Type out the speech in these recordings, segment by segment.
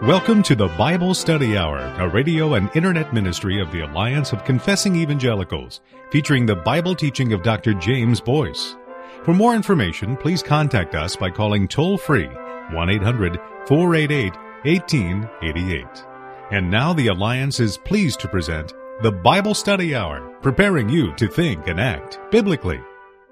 Welcome to the Bible Study Hour, a radio and internet ministry of the Alliance of Confessing Evangelicals, featuring the Bible teaching of Dr. James Boyce. For more information, please contact us by calling toll-free 1-800-488-1888. And now the Alliance is pleased to present the Bible Study Hour, preparing you to think and act biblically.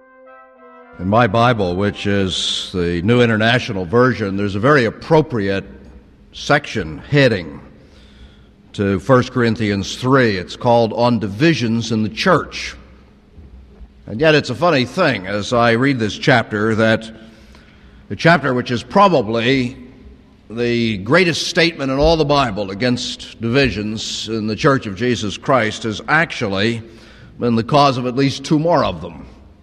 In my Bible, which is the New International Version, there's a very appropriate section heading to 1 Corinthians 3. It's called On Divisions in the Church. And yet it's a funny thing as I read this chapter that the chapter which is probably the greatest statement in all the Bible against divisions in the Church of Jesus Christ has actually been the cause of at least two more of them.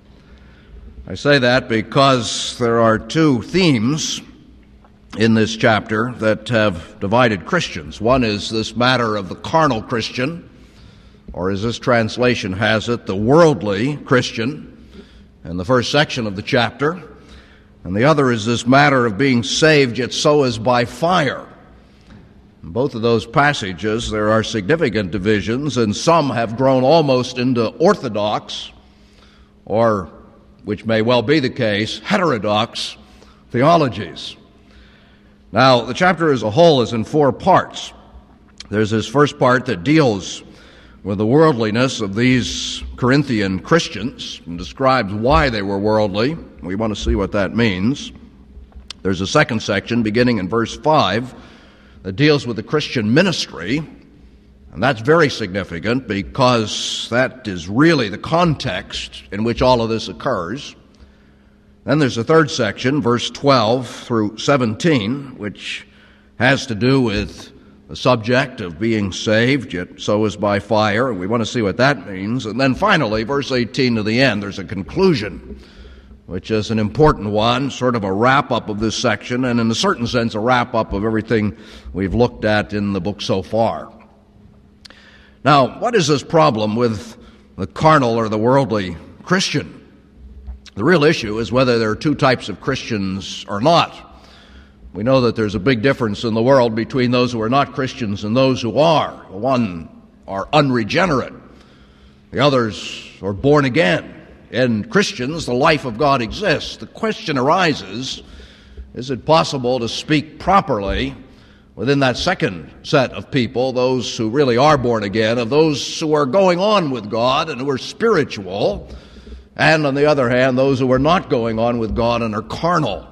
I say that because there are two themes in this chapter that have divided Christians. One is this matter of the carnal Christian, or as this translation has it, the worldly Christian, in the first section of the chapter. And the other is this matter of being saved, yet so as by fire. In both of those passages, there are significant divisions, and some have grown almost into orthodox, or, which may well be the case, heterodox theologies. Now, the chapter as a whole is in four parts. There's this first part that deals with the worldliness of these Corinthian Christians and describes why they were worldly. We want to see what that means. There's a second section beginning in verse 5 that deals with the Christian ministry, and that's very significant because that is really the context in which all of this occurs. Then there's a third section, verse 12 through 17, which has to do with the subject of being saved, yet so as by fire, and we want to see what that means. And then finally, verse 18 to the end, there's a conclusion, which is an important one, sort of a wrap-up of this section, and in a certain sense, a wrap-up of everything we've looked at in the book so far. Now, what is this problem with the carnal or the worldly Christian? The real issue is whether there are two types of Christians or not. We know that there's a big difference in the world between those who are not Christians and those who are. The one are unregenerate. The others are born again. In Christians, the life of God exists. The question arises, is it possible to speak properly within that second set of people, those who really are born again, of those who are going on with God and who are spiritual, and on the other hand, those who are not going on with God and are carnal?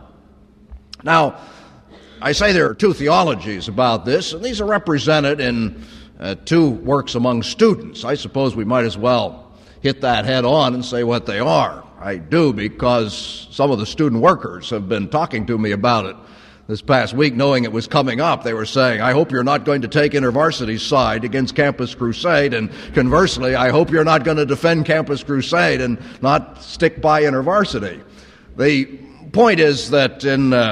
Now, I say there are two theologies about this, and these are represented in two works among students. I suppose we might as well hit that head on and say what they are. I do, because some of the student workers have been talking to me about it this past week, knowing it was coming up. They were saying, I hope you're not going to take InterVarsity's side against Campus Crusade, and conversely, I hope you're not going to defend Campus Crusade and not stick by InterVarsity. The point is that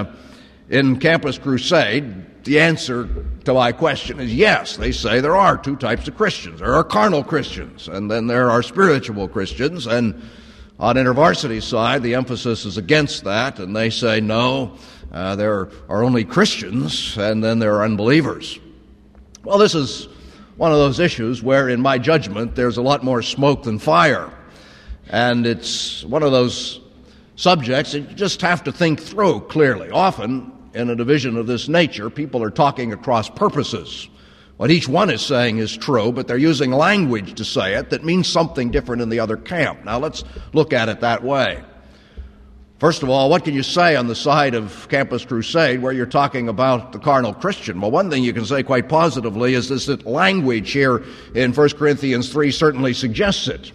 in Campus Crusade, the answer to my question is yes. They say there are two types of Christians. There are carnal Christians, and then there are spiritual Christians, and on InterVarsity's side, the emphasis is against that, and they say no, there are only Christians, and then there are unbelievers. Well, this is one of those issues where, in my judgment, there's a lot more smoke than fire. And it's one of those subjects that you just have to think through clearly. Often, in a division of this nature, people are talking across purposes. What each one is saying is true, but they're using language to say it that means something different in the other camp. Now, let's look at it that way. First of all, what can you say on the side of Campus Crusade where you're talking about the carnal Christian? Well, one thing you can say quite positively is this, that language here in 1 Corinthians 3 certainly suggests it.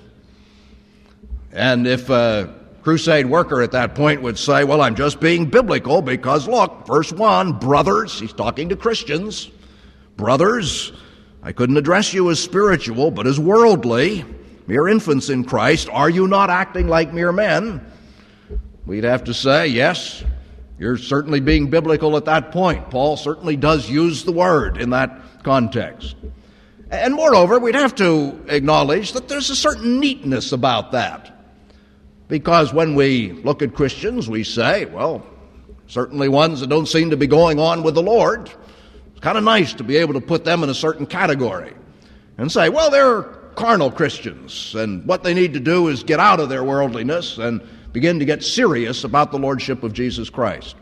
And if a Crusade worker at that point would say, well, I'm just being biblical because, look, verse 1, brothers, he's talking to Christians, brothers, I couldn't address you as spiritual, but as worldly, mere infants in Christ. Are you not acting like mere men? We'd have to say, yes, you're certainly being biblical at that point. Paul certainly does use the word in that context. And moreover, we'd have to acknowledge that there's a certain neatness about that. Because when we look at Christians, we say, well, certainly ones that don't seem to be going on with the Lord. It's kind of nice to be able to put them in a certain category and say, well, they're carnal Christians, and what they need to do is get out of their worldliness and begin to get serious about the lordship of Jesus Christ.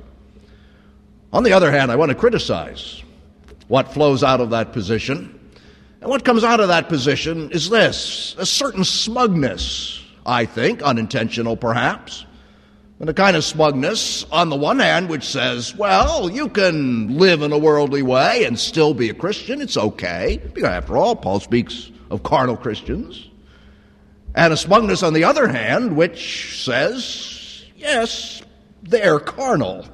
On the other hand, I want to criticize what flows out of that position. And what comes out of that position is this: a certain smugness, I think, unintentional perhaps, and a kind of smugness on the one hand which says, well, you can live in a worldly way and still be a Christian. It's okay. Because after all, Paul speaks of carnal Christians. And a smugness on the other hand which says, yes, they're carnal.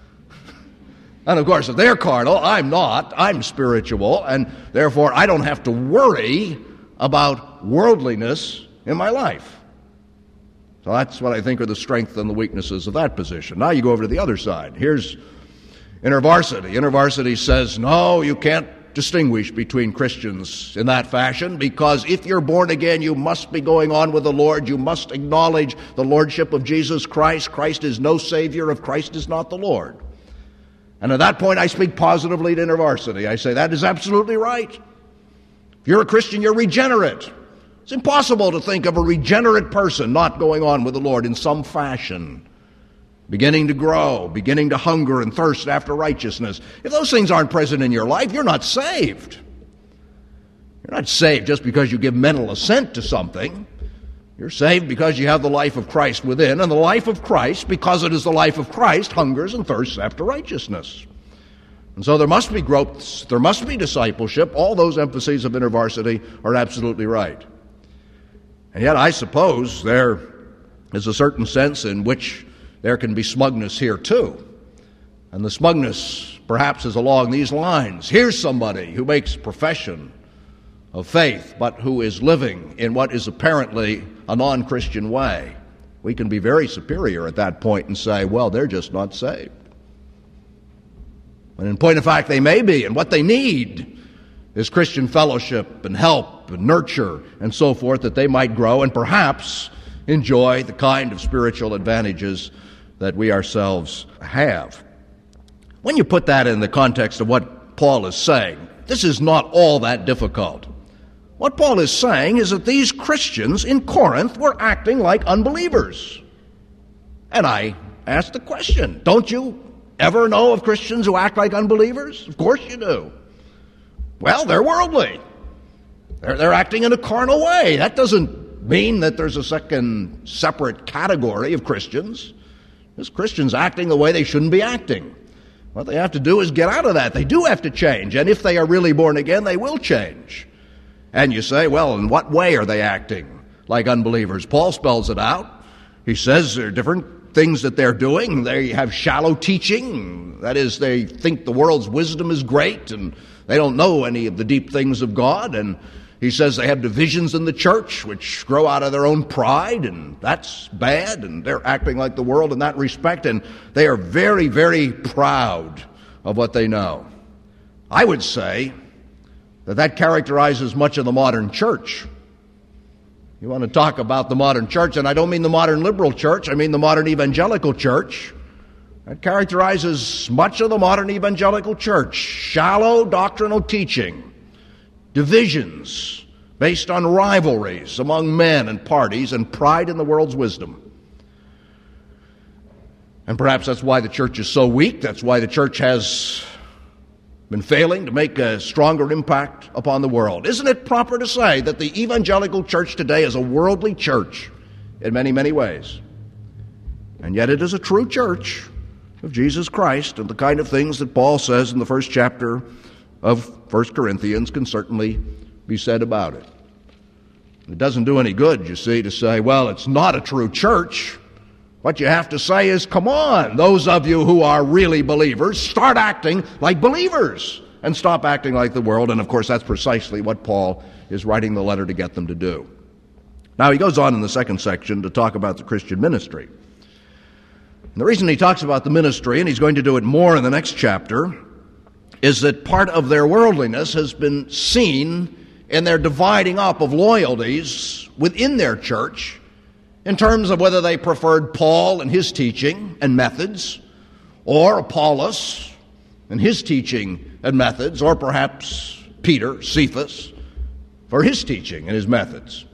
And of course, if they're carnal, I'm not. I'm spiritual, and therefore I don't have to worry about worldliness in my life. So that's what I think are the strengths and the weaknesses of that position. Now you go over to the other side. Here's InterVarsity. InterVarsity says, no, you can't distinguish between Christians in that fashion, because if you're born again, you must be going on with the Lord. You must acknowledge the lordship of Jesus Christ. Christ is no Savior if Christ is not the Lord. And at that point, I speak positively to InterVarsity. I say, that is absolutely right. If you're a Christian, you're regenerate. It's impossible to think of a regenerate person not going on with the Lord in some fashion, beginning to grow, beginning to hunger and thirst after righteousness. If those things aren't present in your life, you're not saved. You're not saved just because you give mental assent to something. You're saved because you have the life of Christ within, and the life of Christ, because it is the life of Christ, hungers and thirsts after righteousness. And so there must be growth, there must be discipleship. All those emphases of InterVarsity are absolutely right. And yet I suppose there is a certain sense in which there can be smugness here too. And the smugness perhaps is along these lines. Here's somebody who makes profession of faith, but who is living in what is apparently a non-Christian way. We can be very superior at that point and say, well, they're just not saved. But in point of fact, they may be, and what they need is Christian fellowship and help and nurture and so forth, that they might grow and perhaps enjoy the kind of spiritual advantages that we ourselves have. When you put that in the context of what Paul is saying, this is not all that difficult. What Paul is saying is that these Christians in Corinth were acting like unbelievers. And I ask the question, don't you ever know of Christians who act like unbelievers? Of course you do. Well, they're worldly. They're acting in a carnal way. That doesn't mean that there's a second separate category of Christians. There's Christians acting the way they shouldn't be acting. What they have to do is get out of that. They do have to change. And if they are really born again, they will change. And you say, well, in what way are they acting like unbelievers? Paul spells it out. He says there are different things that they're doing. They have shallow teaching. That is, they think the world's wisdom is great and they don't know any of the deep things of God. And he says they have divisions in the church which grow out of their own pride, and that's bad, and they're acting like the world in that respect, and they are very, very proud of what they know. I would say that characterizes much of the modern church. You want to talk about the modern church, and I don't mean the modern liberal church, I mean the modern evangelical church. That characterizes much of the modern evangelical church. Shallow doctrinal teaching, divisions based on rivalries among men and parties, and pride in the world's wisdom. And perhaps that's why the church is so weak. That's why the church has been failing to make a stronger impact upon the world. Isn't it proper to say that the evangelical church today is a worldly church in many, many ways? And yet it is a true church of Jesus Christ, and the kind of things that Paul says in the first chapter of 1 Corinthians can certainly be said about it. It doesn't do any good, you see, to say, well, it's not a true church. What you have to say is, come on, those of you who are really believers, start acting like believers and stop acting like the world. And of course, that's precisely what Paul is writing the letter to get them to do. Now, he goes on in the second section to talk about the Christian ministry. And the reason he talks about the ministry, and he's going to do it more in the next chapter, is that part of their worldliness has been seen in their dividing up of loyalties within their church in terms of whether they preferred Paul and his teaching and methods, or Apollos and his teaching and methods, or perhaps Peter, Cephas, for his teaching and his methods.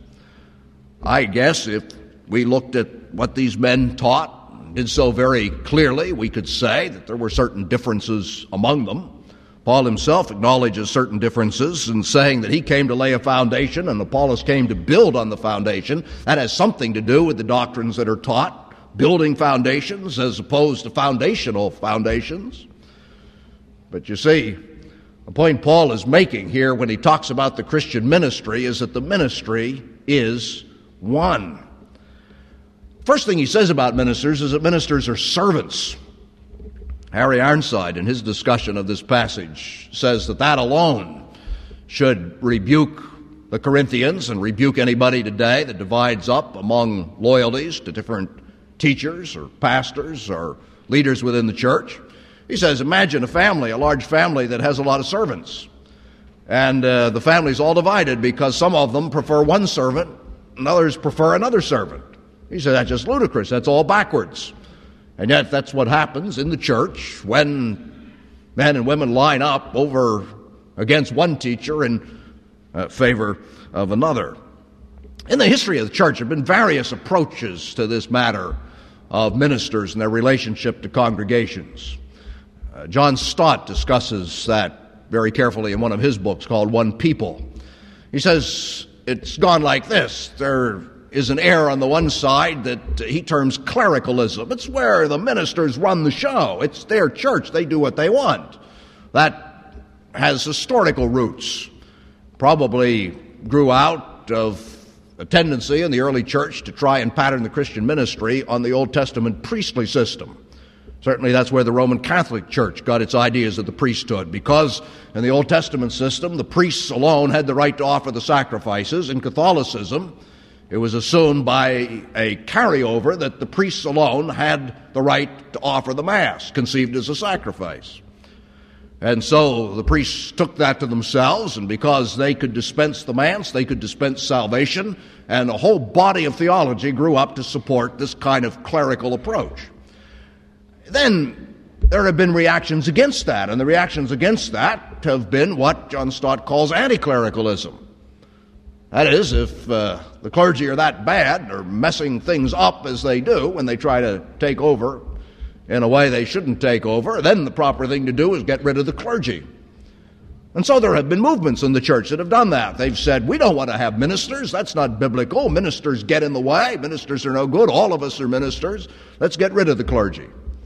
I guess if we looked at what these men taught and did so very clearly, we could say that there were certain differences among them. Paul himself acknowledges certain differences in saying that he came to lay a foundation and Apollos came to build on the foundation. That has something to do with the doctrines that are taught, building foundations as opposed to foundational foundations. But you see, the point Paul is making here when he talks about the Christian ministry is that the ministry is one. First thing he says about ministers is that ministers are servants. Harry Ironside, in his discussion of this passage, says that alone should rebuke the Corinthians and rebuke anybody today that divides up among loyalties to different teachers or pastors or leaders within the church. He says, imagine a large family that has a lot of servants. And the family's all divided because some of them prefer one servant and others prefer another servant. He said, that's just ludicrous. That's all backwards. And yet that's what happens in the church when men and women line up over against one teacher in favor of another. In the history of the church, there have been various approaches to this matter of ministers and their relationship to congregations. John Stott discusses that very carefully in one of his books called One People. He says it's gone like this. There is an air on the one side that he terms clericalism. It's where the ministers run the show. It's their church. They do what they want. That has historical roots. Probably grew out of a tendency in the early church to try and pattern the Christian ministry on the Old Testament priestly system. Certainly that's where the Roman Catholic Church got its ideas of the priesthood, because in the Old Testament system, the priests alone had the right to offer the sacrifices. In Catholicism, it was assumed by a carryover that the priests alone had the right to offer the Mass, conceived as a sacrifice. And so the priests took that to themselves, and because they could dispense the Mass, they could dispense salvation, and a whole body of theology grew up to support this kind of clerical approach. Then there have been reactions against that, and the reactions against that have been what John Stott calls anti-clericalism. That is, if the clergy are that bad or messing things up as they do when they try to take over in a way they shouldn't take over, then the proper thing to do is get rid of the clergy. And so there have been movements in the church that have done that. They've said, we don't want to have ministers. That's not biblical. Ministers get in the way. Ministers are no good. All of us are ministers. Let's get rid of the clergy.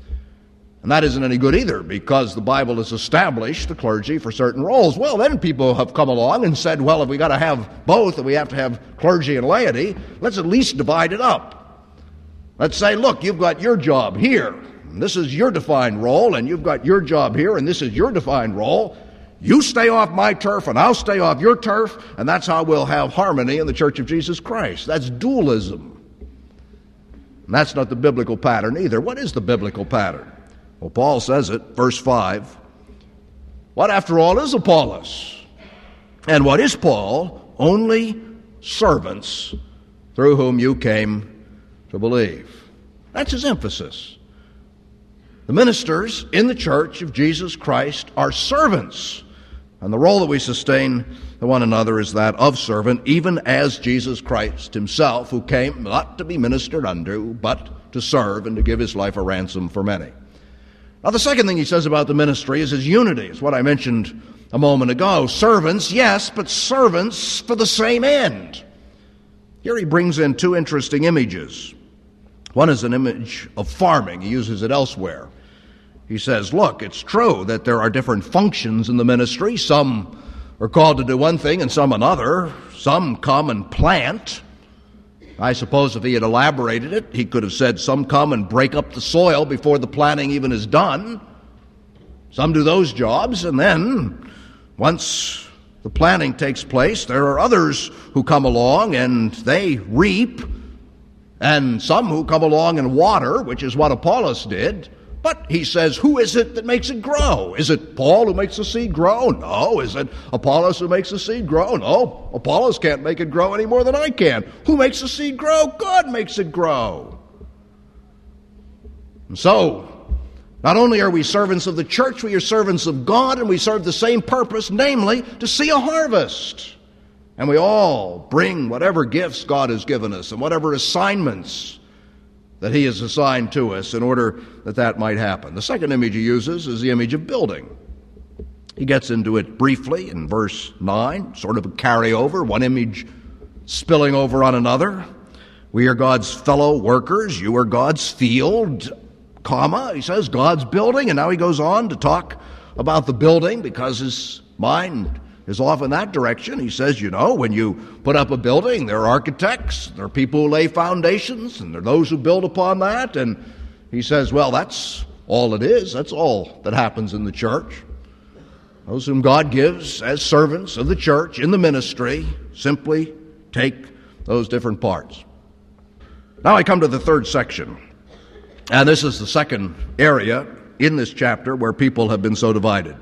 And that isn't any good either, because the Bible has established the clergy for certain roles. Well, then people have come along and said, well, if we got to have both, and we have to have clergy and laity, let's at least divide it up. Let's say, look, you've got your job here, and this is your defined role, and you've got your job here, and this is your defined role. You stay off my turf, and I'll stay off your turf, and that's how we'll have harmony in the Church of Jesus Christ. That's dualism. And that's not the biblical pattern either. What is the biblical pattern? Well, Paul says it, verse 5. What, after all, is Apollos? And what is Paul? Only servants through whom you came to believe. That's his emphasis. The ministers in the church of Jesus Christ are servants. And the role that we sustain to one another is that of servant, even as Jesus Christ himself, who came not to be ministered unto, but to serve and to give his life a ransom for many. Now, the second thing he says about the ministry is his unity. It's what I mentioned a moment ago. Servants, yes, but servants for the same end. Here he brings in two interesting images. One is an image of farming. He uses it elsewhere. He says, look, it's true that there are different functions in the ministry. Some are called to do one thing and some another. Some come and plant. I suppose if he had elaborated it, he could have said some come and break up the soil before the planting even is done. Some do those jobs, and then once the planting takes place, there are others who come along and they reap, and some who come along and water, which is what Apollos did. But he says, who is it that makes it grow? Is it Paul who makes the seed grow? No. Is it Apollos who makes the seed grow? No. Apollos can't make it grow any more than I can. Who makes the seed grow? God makes it grow. And so, Not only are we servants of the church, we are servants of God, and we serve the same purpose, namely, to see a harvest. And we all bring whatever gifts God has given us and whatever assignments that He has assigned to us in order that that might happen. The second image he uses is the image of building. He gets into it briefly in verse 9, sort of a carryover, one image spilling over on another. We are God's fellow workers. You are God's field, he says, God's building. And now he goes on to talk about the building because his mind is off in that direction. He says, when you put up a building, there are architects, there are people who lay foundations, and there are those who build upon that. And he says, well, that's all it is. That's all that happens in the church. Those whom God gives as servants of the church in the ministry simply take those different parts. Now I come to the third section, and this is the second area in this chapter where people have been so divided.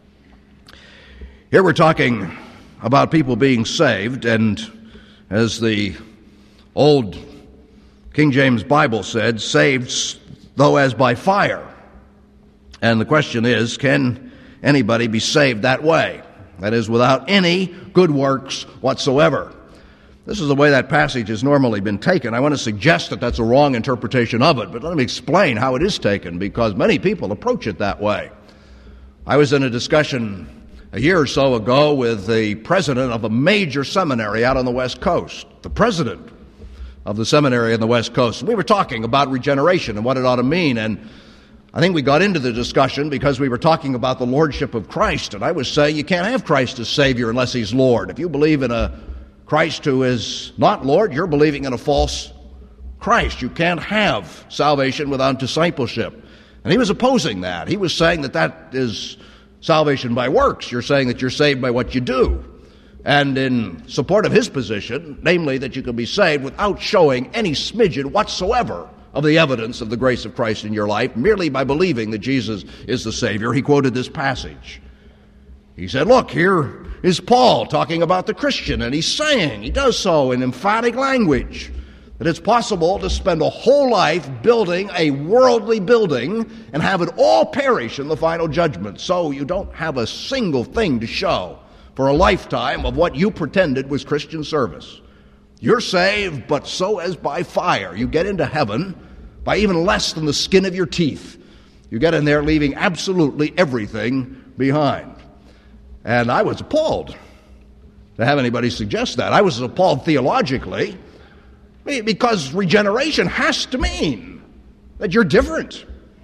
Here we're talking about people being saved, and as the old King James Bible said, saved though as by fire. And the question is, can anybody be saved that way? That is, without any good works whatsoever. This is the way that passage has normally been taken. I want to suggest that that's a wrong interpretation of it, but let me explain how it is taken, because many people approach it that way. I was in a discussion a year or so ago with the president of a major seminary out on the West Coast, the president of the seminary on the West Coast. We were talking about regeneration and what it ought to mean, and I think we got into the discussion because we were talking about the lordship of Christ, and I was saying you can't have Christ as Savior unless He's Lord. If you believe in a Christ who is not Lord, you're believing in a false Christ. You can't have salvation without discipleship. And he was opposing that. He was saying that that is salvation by works. You're saying that you're saved by what you do. And in support of his position, namely that you can be saved without showing any smidgen whatsoever of the evidence of the grace of Christ in your life, merely by believing that Jesus is the Savior, he quoted this passage. He said, look, here is Paul talking about the Christian, and he's saying, he does so in emphatic language, that it's possible to spend a whole life building a worldly building and have it all perish in the final judgment. So you don't have a single thing to show for a lifetime of what you pretended was Christian service. You're saved, but so as by fire. You get into heaven by even less than the skin of your teeth. You get in there leaving absolutely everything behind. And I was appalled to have anybody suggest that. I was appalled theologically because regeneration has to mean that you're different.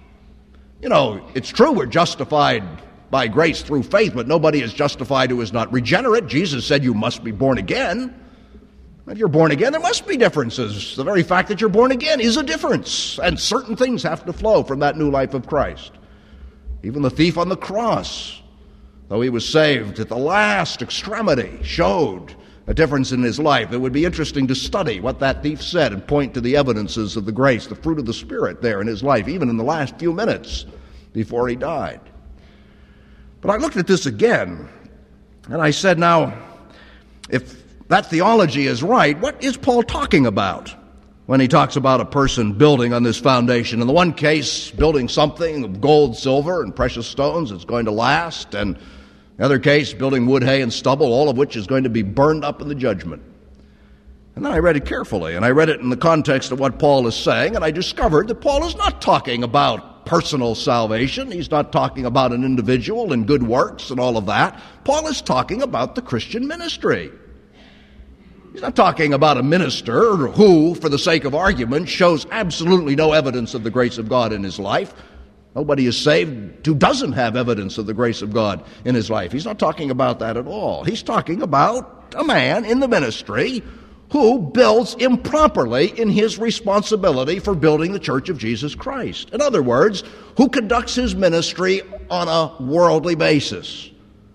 It's true we're justified by grace through faith, but nobody is justified who is not regenerate. Jesus said you must be born again. If you're born again, there must be differences. The very fact that you're born again is a difference, and certain things have to flow from that new life of Christ. Even the thief on the cross, though he was saved at the last extremity, showed a difference in his life. It would be interesting to study what that thief said and point to the evidences of the grace, the fruit of the Spirit there in his life, even in the last few minutes before he died. But I looked at this again, and I said, now, if that theology is right, what is Paul talking about when he talks about a person building on this foundation? In the one case, building something of gold, silver, and precious stones that's going to last, and the other case, building wood, hay, and stubble, all of which is going to be burned up in the judgment. And then I read it carefully, and I read it in the context of what Paul is saying, and I discovered that Paul is not talking about personal salvation. He's not talking about an individual and good works and all of that. Paul is talking about the Christian ministry. He's not talking about a minister who, for the sake of argument, shows absolutely no evidence of the grace of God in his life. Nobody is saved who doesn't have evidence of the grace of God in his life. He's not talking about that at all. He's talking about a man in the ministry who builds improperly in his responsibility for building the church of Jesus Christ. In other words, who conducts his ministry on a worldly basis.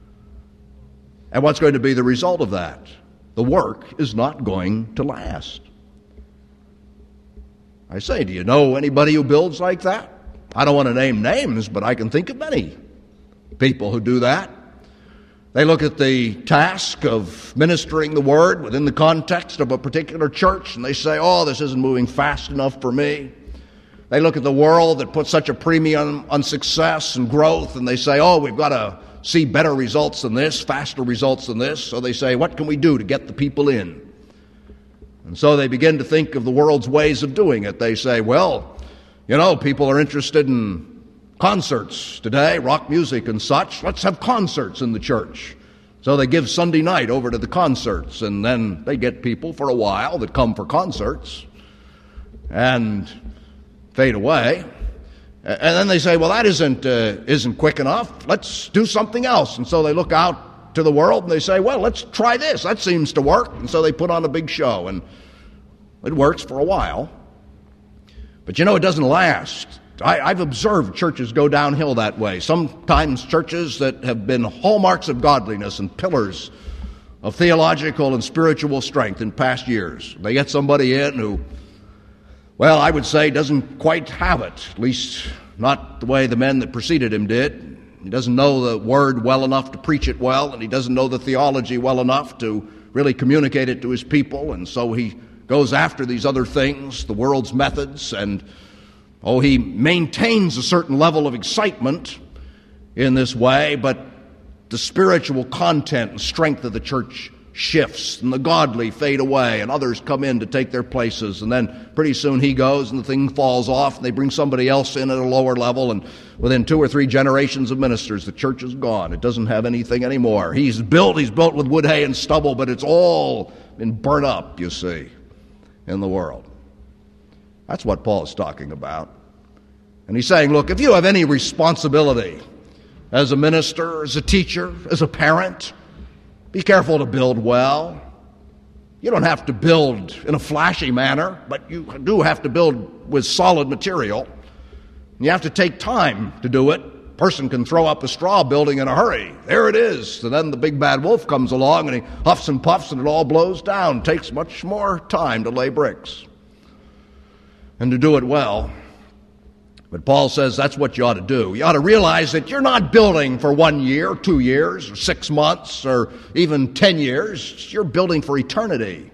And what's going to be the result of that? The work is not going to last. I say, do you know anybody who builds like that? I don't want to name names, but I can think of many people who do that. They look at the task of ministering the word within the context of a particular church, and they say, oh, this isn't moving fast enough for me. They look at the world that puts such a premium on success and growth, and they say, oh, we've got to see better results than this, faster results than this. So they say, what can we do to get the people in? And so they begin to think of the world's ways of doing it. They say, well, people are interested in concerts today, rock music and such. Let's have concerts in the church. So they give Sunday night over to the concerts, and then they get people for a while that come for concerts and fade away. And then they say, well, that isn't quick enough. Let's do something else. And so they look out to the world and they say, well, let's try this. That seems to work. And so they put on a big show, and it works for a while. But it doesn't last. I've observed churches go downhill that way. Sometimes churches that have been hallmarks of godliness and pillars of theological and spiritual strength in past years. They get somebody in who, well, I would say doesn't quite have it, at least not the way the men that preceded him did. He doesn't know the Word well enough to preach it well, and he doesn't know the theology well enough to really communicate it to his people, and so he goes after these other things, the world's methods, and he maintains a certain level of excitement in this way, but the spiritual content and strength of the church shifts, and the godly fade away, and others come in to take their places, and then pretty soon he goes, and the thing falls off, and they bring somebody else in at a lower level, and within 2 or 3 generations of ministers, the church is gone. It doesn't have anything anymore. He's built with wood, hay, and stubble, but it's all been burnt up, you see, in the world. That's what Paul is talking about. And he's saying, look, if you have any responsibility as a minister, as a teacher, as a parent, be careful to build well. You don't have to build in a flashy manner, but you do have to build with solid material. You have to take time to do it. A person can throw up a straw building in a hurry. There it is. And then the big bad wolf comes along and he huffs and puffs and it all blows down. It takes much more time to lay bricks and to do it well. But Paul says that's what you ought to do. You ought to realize that you're not building for 1 year, 2 years, or 6 months, or even 10 years. You're building for eternity.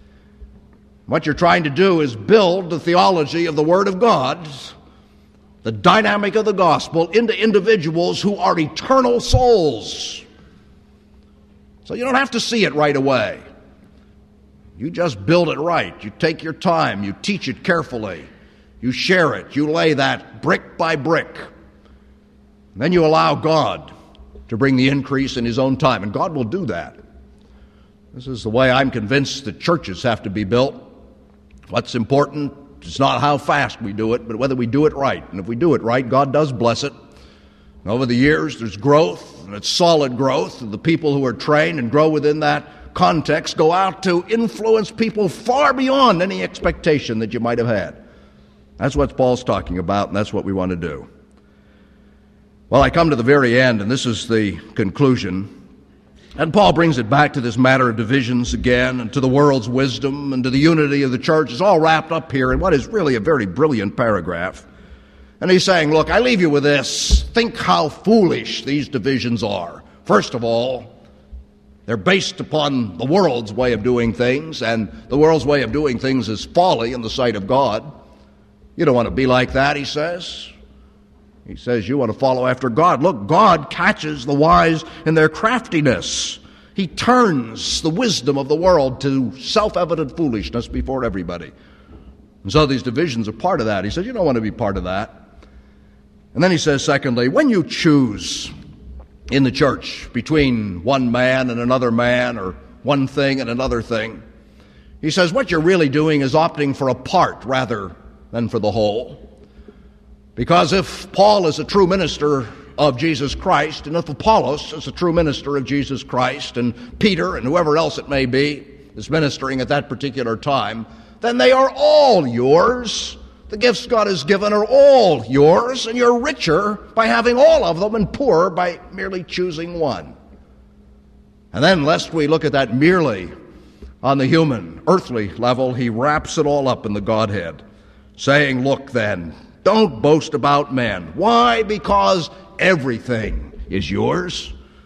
What you're trying to do is build the theology of the Word of God, the dynamic of the gospel, into individuals who are eternal souls. So you don't have to see it right away. You just build it right. You take your time. You teach it carefully. You share it. You lay that brick by brick. And then you allow God to bring the increase in His own time. And God will do that. This is the way I'm convinced that churches have to be built. What's important is not how fast we do it, but whether we do it right. And if we do it right, God does bless it. And over the years, there's growth, and it's solid growth. And the people who are trained and grow within that context go out to influence people far beyond any expectation that you might have had. That's what Paul's talking about, and that's what we want to do. Well, I come to the very end, and this is the conclusion. And Paul brings it back to this matter of divisions again, and to the world's wisdom, and to the unity of the church. It's all wrapped up here in what is really a very brilliant paragraph. And he's saying, look, I leave you with this. Think how foolish these divisions are. First of all, they're based upon the world's way of doing things, and the world's way of doing things is folly in the sight of God. You don't want to be like that, he says. He says you want to follow after God. Look, God catches the wise in their craftiness. He turns the wisdom of the world to self-evident foolishness before everybody. And so these divisions are part of that. He says you don't want to be part of that. And then he says, secondly, when you choose in the church between one man and another man, or one thing and another thing, he says what you're really doing is opting for a part rather than for the whole. Because if Paul is a true minister of Jesus Christ, and if Apollos is a true minister of Jesus Christ, and Peter and whoever else it may be is ministering at that particular time, then they are all yours. The gifts God has given are all yours, and you're richer by having all of them and poorer by merely choosing one. And then, lest we look at that merely on the human, earthly level, he wraps it all up in the Godhead, saying, look then, don't boast about men. Why? Because everything is yours.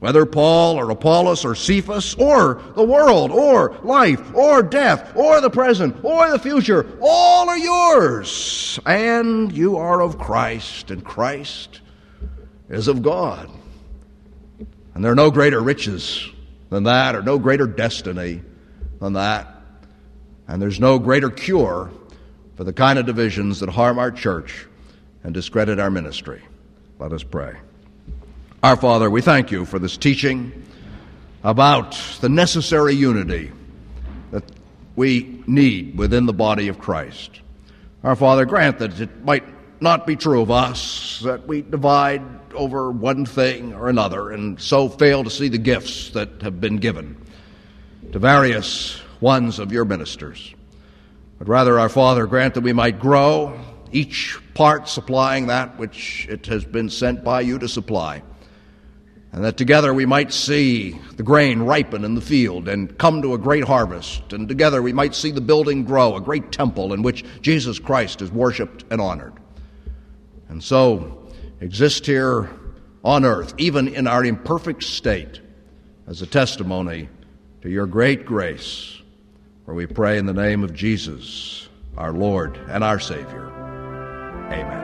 whether Paul or Apollos or Cephas or the world or life or death or the present or the future, all are yours, and you are of Christ, and Christ is of God. And there are no greater riches than that, or no greater destiny than that, and there's no greater cure for the kind of divisions that harm our church and discredit our ministry. Let us pray. Our Father, we thank you for this teaching about the necessary unity that we need within the body of Christ. Our Father, grant that it might not be true of us that we divide over one thing or another and so fail to see the gifts that have been given to various ones of your ministers. But rather, our Father, grant that we might grow, each part supplying that which it has been sent by you to supply, and that together we might see the grain ripen in the field and come to a great harvest, and together we might see the building grow, a great temple in which Jesus Christ is worshiped and honored. And so exist here on earth, even in our imperfect state, as a testimony to your great grace. For we pray in the name of Jesus, our Lord and our Savior. Amen.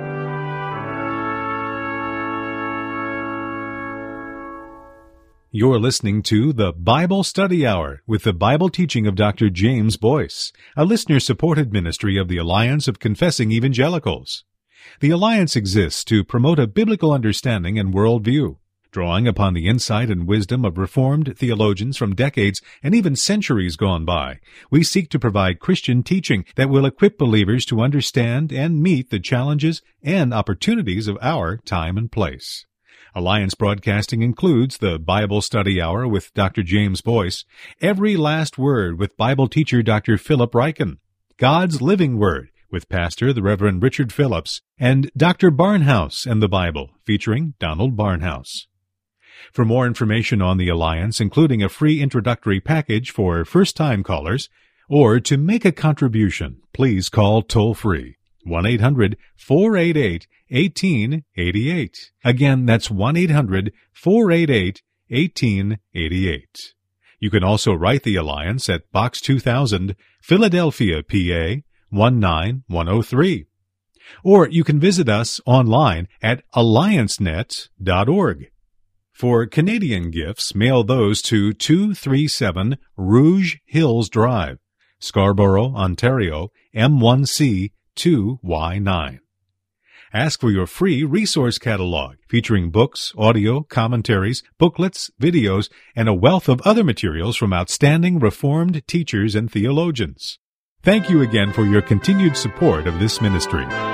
You're listening to the Bible Study Hour with the Bible teaching of Dr. James Boyce, a listener-supported ministry of the Alliance of Confessing Evangelicals. The Alliance exists to promote a biblical understanding and worldview. Drawing upon the insight and wisdom of Reformed theologians from decades and even centuries gone by, we seek to provide Christian teaching that will equip believers to understand and meet the challenges and opportunities of our time and place. Alliance Broadcasting includes the Bible Study Hour with Dr. James Boyce, Every Last Word with Bible teacher Dr. Philip Ryken, God's Living Word with Pastor the Reverend Richard Phillips, and Dr. Barnhouse and the Bible featuring Donald Barnhouse. For more information on the Alliance, including a free introductory package for first-time callers, or to make a contribution, please call toll-free 1-800-488-1888. Again, that's 1-800-488-1888. You can also write the Alliance at Box 2000, Philadelphia, PA 19103. Or you can visit us online at alliancenet.org. For Canadian gifts, mail those to 237 Rouge Hills Drive, Scarborough, Ontario, M1C 2Y9. Ask for your free resource catalog featuring books, audio, commentaries, booklets, videos, and a wealth of other materials from outstanding Reformed teachers and theologians. Thank you again for your continued support of this ministry.